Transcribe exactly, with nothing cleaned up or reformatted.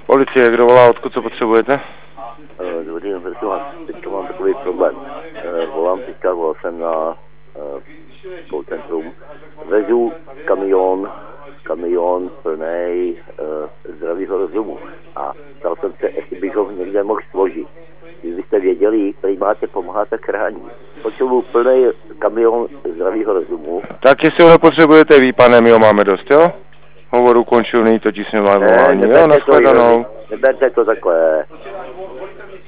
Policie, kdo volá, odkud co potřebujete? Uh, dobrý den, prosím vás, teďka mám takový problém. Uh, volám teďka, volal jsem na uh, call centrum. Vezu kamion, kamion plnej uh, zdravýho rozumu. A ptal jsem se, jestli bych ho někde mohl složit. Kdybyste věděli, který máte pomáhat a chránit. Potřebuji plnej kamion zdravýho rozumu. Tak jestli ho nepotřebujete vy, pane, my ho máme dost, jo? Hovor ukončil, není totiž s ním volání, jo, nashledanou. Neberte to takhle.